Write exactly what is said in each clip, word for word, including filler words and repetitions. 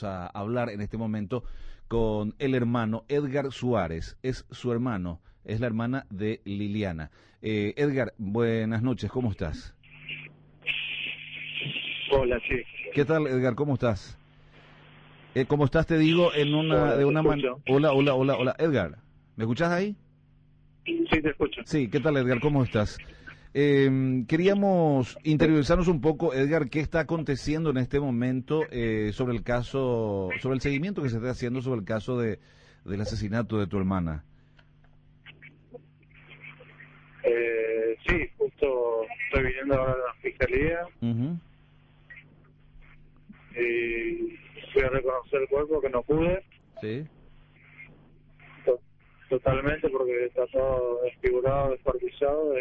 vamos a hablar en este momento con el hermano Edgar Suárez. Es su hermano, es la hermana de Liliana. Eh, Edgar, buenas noches, ¿cómo estás? Hola, sí. ¿Qué tal, Edgar? ¿Cómo estás? Eh, ¿Cómo estás? Te digo en una Hola, de una manera. escucho. Hola, hola, hola, hola, Edgar. ¿Me escuchás ahí? Sí, te escucho. Sí, ¿qué tal, Edgar? ¿Cómo estás? Eh, queríamos interiorizarnos un poco, Edgar, qué está aconteciendo en este momento eh, sobre el caso, sobre el seguimiento que se está haciendo sobre el caso de del asesinato de tu hermana. Eh, sí, justo estoy viniendo ahora a la fiscalía Uh-huh. y fui a reconocer el cuerpo que no pude Sí. to- totalmente porque está todo desfigurado, descuartizado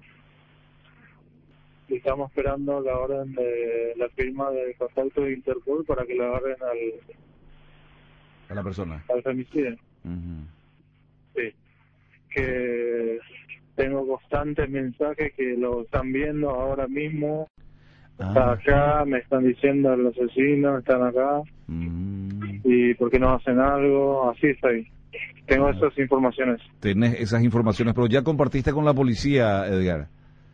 y, y estamos esperando la orden de la firma de contacto de Interpol para que la agarren al, A la persona. al femicidio. Uh-huh. Sí. Que tengo constantes mensajes que lo están viendo ahora mismo. Está Ah. acá, me están diciendo los asesinos, están acá. Mm. ¿Y por qué no hacen algo? Así estoy. Tengo Ah. esas informaciones. Tenés esas informaciones, pero ya compartiste con la policía, Edgar.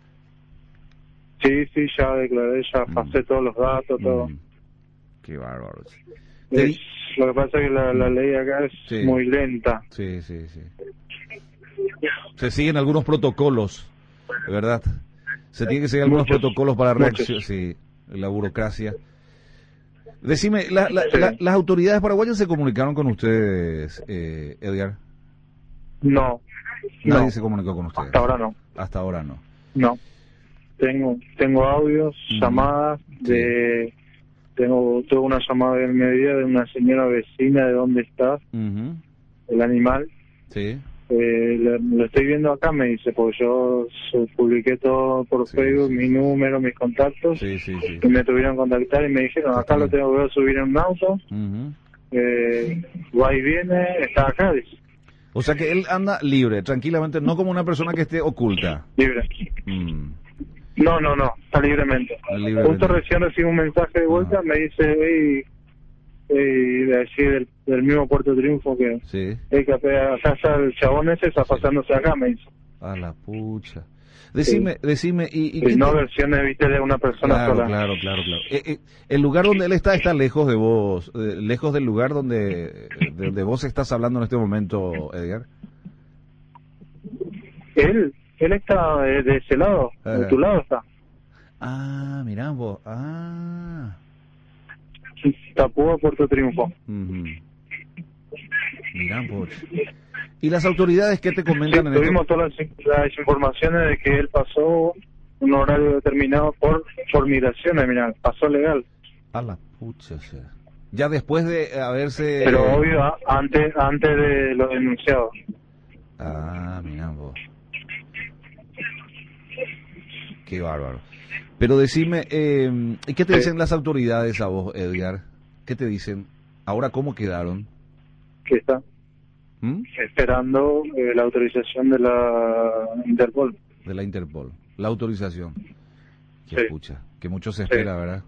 Sí, sí, ya declaré, ya Mm. pasé todos los datos, todo. Mm. Qué bárbaro. Te Es, di- lo que pasa es que la, la Mm. ley acá es Sí. muy lenta. Sí, sí, sí. Se siguen algunos protocolos, ¿verdad? Se tienen que seguir algunos Muchos, protocolos para muchos. reacción, sí, la burocracia. Decime, la- la- Sí. la- ¿las autoridades paraguayas se comunicaron con ustedes, eh, Edgar? No, Nadie no, se comunicó con ustedes. hasta ahora no. Hasta ahora no. No. Tengo tengo audios, Ujú. llamadas de... Tengo tuve una llamada de mediodía de una señora vecina de dónde está Ujú. el animal. Sí. Eh, lo, lo estoy viendo acá, me dice, porque yo su- publiqué todo por Sí, Facebook, sí, mi sí. número, mis contactos, Sí, sí, sí. y me tuvieron que contactar y me dijeron, Está acá lo bien. tengo que subir en un auto, Ujú. eh, va y viene, está acá, dice, O sea que él anda libre, tranquilamente, no como una persona que esté oculta. libre. Mm. No, no, no, está libremente. Libremente. Justo recién recibí un mensaje de vuelta, Ajá. me dice, hey, hey, de allí del, del mismo Puerto Triunfo que, Sí. hey, que acá está el chabón ese, está Sí. pasándose acá, me dice. A la pucha. Decime, decime, ¿y, y Y qué no te- versiones, viste, de una persona Claro, sola. claro, claro, claro. Eh, eh, el lugar donde él está está lejos de vos, eh, lejos del lugar donde, de, donde vos estás hablando en este momento, Edgar. Él, él está de, de ese lado, Ajá. de tu lado está. Ah, mirá vos. Ah. Tapúa Puerto Triunfo. Ujú. Mirá vos. ¿Y las autoridades qué te Sí, comentan en tuvimos esto? todas las, las informaciones de que él pasó un horario determinado por, por migraciones, mira, pasó legal. A la pucha, o sea. Ya después de haberse... Pero obvio, a- antes antes de lo denunciado. Ah, mirá vos. Qué bárbaro. Pero decime, eh, ¿y qué te Sí. dicen las autoridades a vos, Edgar? ¿Qué te dicen? ¿Ahora cómo quedaron? Que está ¿Mm? esperando eh, la autorización de la Interpol. De la Interpol. La autorización. Que Sí. escucha. Que mucho se espera, ¿verdad?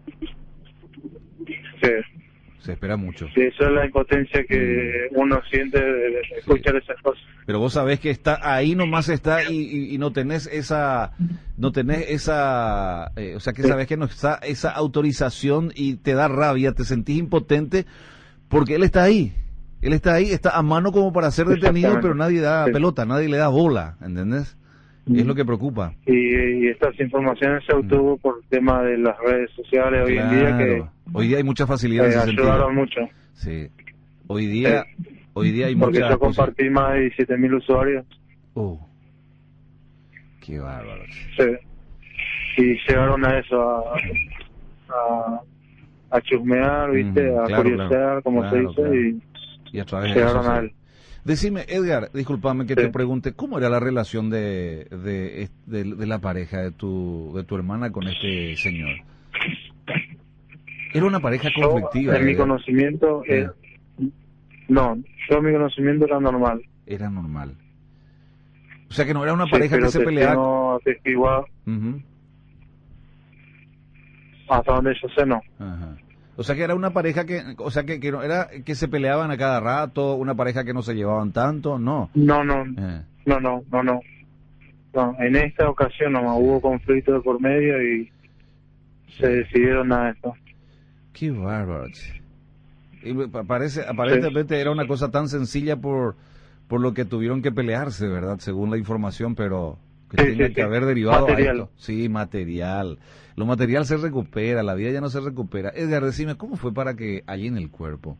Sí. Se espera mucho. Sí, eso es la impotencia que uno siente de, de escuchar esas cosas. Pero vos sabés que está ahí nomás está y, y, y no tenés esa, no tenés esa, eh, o sea que Sí. sabés que no está esa autorización y te da rabia, te sentís impotente porque él está ahí, él está ahí, está a mano como para ser detenido, Exactamente. pero nadie da Sí. pelota, nadie le da bola, ¿entendés? Mm. Es lo que preocupa. Y, y estas informaciones se obtuvo por tema de las redes sociales hoy en día que Claro. Hoy día hay mucha facilidad en eh, ese sentido. ayudaron mucho. Sí. Hoy día, hoy día hay Porque mucha yo posi- compartí más de diecisiete mil usuarios. Oh. Qué bárbaro. Sí. Y llegaron a eso, a, a, a chusmear, ¿viste? Mm, a claro, curiosear, claro. como Claro, se dice, claro. y Y a través de llegaron redes a sociales. él. Decime, Edgar, discúlpame que Sí. te pregunte, ¿cómo era la relación de, de, de, de la pareja de tu, de tu hermana con este señor? Era una pareja Yo, conflictiva. en mi Edgar. conocimiento, eh, no, yo en mi conocimiento era normal. Era normal. O sea que no era una Sí, pareja pero que se peleaba. testigo- atestiguado, Ujú. hasta donde yo sé, no. Ajá. O sea que era una pareja que, o sea que, que no era que se peleaban a cada rato, una pareja que no se llevaban tanto, no. No, no, Eh. no, no, no, no. No, en esta ocasión no hubo conflicto de por medio y se decidieron a esto. Qué bárbaro. Y pa- parece, aparentemente era una cosa tan sencilla por, por lo que tuvieron que pelearse, ¿verdad? Según la información, pero que Sí, tenga sí, que sí. haber derivado Material. a esto. Sí, material. Lo material se recupera, la vida ya no se recupera. Edgar, decime, ¿cómo fue para que allí en el cuerpo?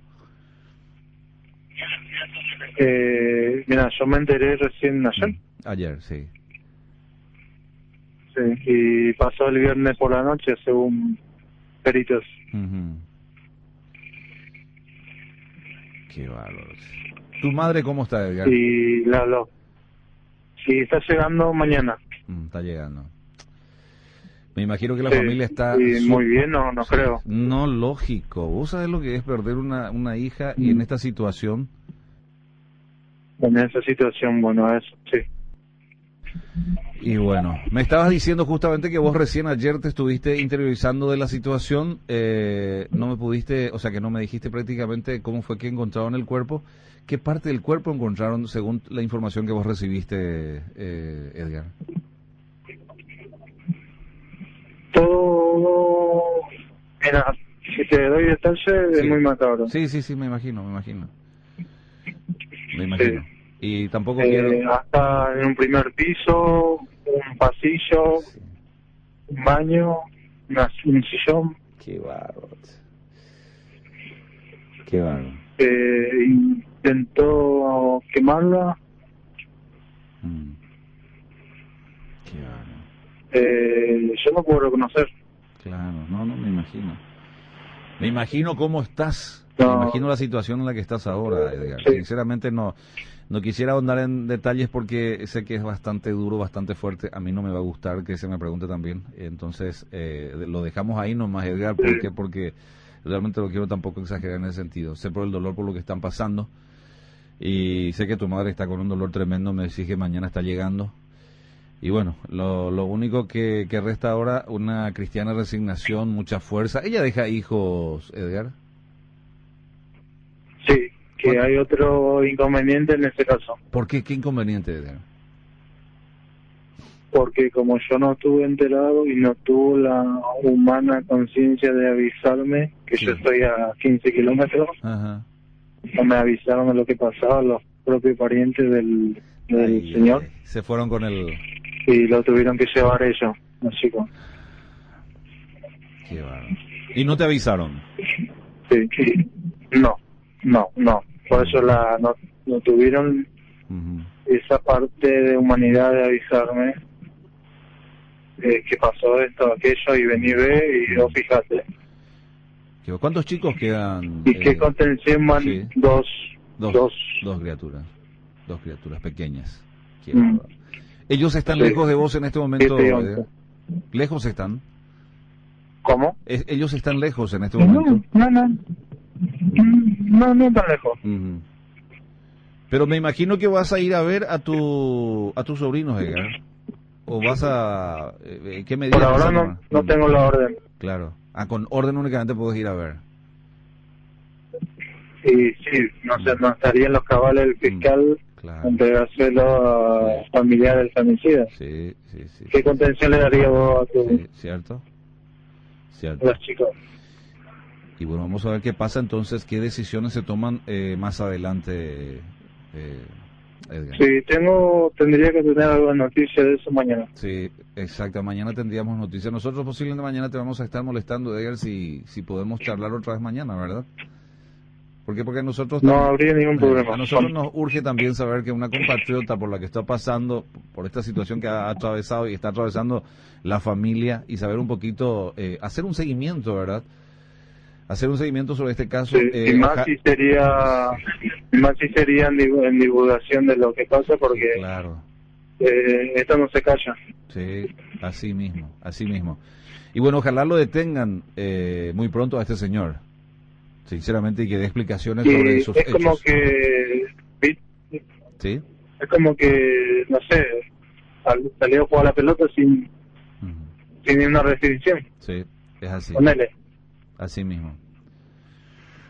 Eh, mira, yo me enteré recién ayer. Mm, Ayer, sí. Sí, y pasó el viernes por la noche según peritos. Ujú. Qué bárbaro. ¿Tu madre cómo está, Edgar? Y la lo y está llegando mañana. Mm, está llegando. Me imagino que la Sí, familia está... y su- muy bien, no, no Sí. creo. No, lógico. ¿Vos sabés lo que es perder una, una hija y en esta situación? En esa situación, bueno, eso, sí. Y bueno, me estabas diciendo justamente que vos recién ayer te estuviste interiorizando de la situación, eh, no me pudiste, o sea que no me dijiste prácticamente cómo fue que encontraron el cuerpo. ¿Qué parte del cuerpo encontraron según la información que vos recibiste, eh, Edgar? Todo, mira, si te doy detalle Sí. es muy macabro. Sí, sí, sí, me imagino, me imagino. Me imagino. Y tampoco Eh, quiero... hasta en un primer piso, un pasillo, Sí. un baño, una, un sillón. Qué bárbaro. Qué bárbaro. Eh, intentó quemarla. Mm. Qué bárbaro. Eh, yo no puedo reconocer. Claro, no, no me imagino. Me imagino cómo estás. No. Me imagino la situación en la que estás ahora, Edgar. Sí. Sinceramente no, no quisiera ahondar en detalles porque sé que es bastante duro, bastante fuerte. A mí no me va a gustar que se me pregunte también. Entonces, eh, lo dejamos ahí nomás, Edgar. ¿Por qué? Porque realmente no quiero tampoco exagerar en ese sentido. Sé por el dolor, por lo que están pasando. Y sé que tu madre está con un dolor tremendo. Me decís que mañana está llegando. Y bueno, lo, lo único que, que resta ahora, una cristiana resignación, mucha fuerza. ¿Ella deja hijos, Edgar? Sí, que ¿Cuánto? hay otro inconveniente en ese caso. ¿Por qué? ¿Qué inconveniente, Edgar? Porque como yo no estuve enterado y no tuvo la humana conciencia de avisarme que Sí. yo estoy a quince kilómetros, Ajá. no me avisaron de lo que pasaba los propios parientes del, del Ay, señor ay, se fueron con el... y lo tuvieron que llevar ellos, los chicos. Qué bárbaro. ¿Y no te avisaron? Sí, sí. No, no, no. Por eso la no, no tuvieron Ujú. esa parte de humanidad de avisarme eh, que pasó esto, aquello, y vení, ve, y vos fíjate. Qué- ¿Cuántos chicos quedan? ¿Y eh, qué contención van? sí. Dos, Dos, dos. dos criaturas. Dos criaturas pequeñas. Qué Mm. bárbaro. ¿Ellos están Sí. lejos de vos en este momento? Siete y Edgar? once. ¿Lejos están? ¿Cómo? Es- ¿Ellos están lejos en este No, momento? no, no. Mm, No, no tan lejos. Ujú. Pero me imagino que vas a ir a ver a tu a tus sobrinos, Edgar. O vas a... eh, ¿Qué medidas Por vas a ahora no, tomar? no Mm, tengo la orden. Claro. Ah, con orden únicamente puedes ir a ver. Y sí, no sé, no estaría en los cabales del fiscal Claro. entregárselo a familiar del femicida. Sí, sí, sí. ¿Qué contención le daría vos a, tu, Sí, ¿cierto? a Cierto. los chicos? Y bueno, vamos a ver qué pasa entonces, qué decisiones se toman eh, más adelante, eh, Edgar. Sí, tengo, tendría que tener alguna noticia de eso mañana. Sí, exacto. Mañana tendríamos noticias. Nosotros posiblemente mañana te vamos a estar molestando, Edgar, si, si podemos charlar otra vez mañana, ¿verdad? ¿Por qué? Porque nosotros... No también- habría ningún eh, problema. A nosotros nos urge también saber que una compatriota por la que está pasando, por esta situación que ha atravesado y está atravesando la familia, y saber un poquito, eh, hacer un seguimiento, ¿verdad? Hacer un seguimiento sobre este caso. Sí, eh, y más oja- si sería, y más si sería en, divu- en divulgación de lo que pasa, porque Claro. eh, esto no se calla. Sí, así mismo, así mismo. Y bueno, ojalá lo detengan eh, muy pronto a este señor, sinceramente, y que dé explicaciones sobre Y sus es como hechos. que, ¿sí? ¿Sí? Es como que, no sé, sal- salió a jugar la pelota sin, Ujú. sin ninguna restricción. Sí, es así, Ponele. así mismo.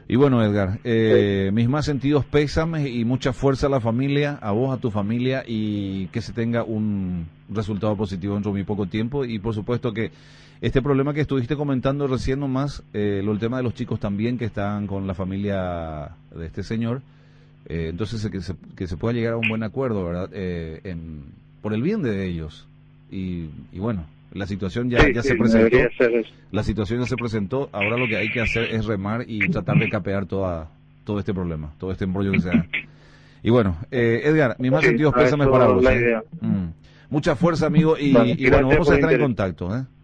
Y bueno, Edgar, eh, mis más sentidos pésames y mucha fuerza a la familia, a vos, a tu familia, y que se tenga un resultado positivo dentro de muy poco tiempo. Y por supuesto que este problema que estuviste comentando recién nomás, eh, lo, el tema de los chicos también que están con la familia de este señor, eh, entonces que se, que se pueda llegar a un buen acuerdo, ¿verdad? Eh, en, por el bien de ellos. Y, y bueno, la situación ya, Sí, ya sí, se presentó. debería ser eso. La situación ya se presentó, ahora lo que hay que hacer es remar y tratar de capear toda, todo este problema, todo este embrollo que se da. Y bueno, eh, Edgar, mis más Sí, sentidos a pésames eso para vos. la ¿eh? idea. Mm. Mucha fuerza, amigo, y, Bueno, y bueno, gracias vamos a por estar en interés. contacto. ¿eh?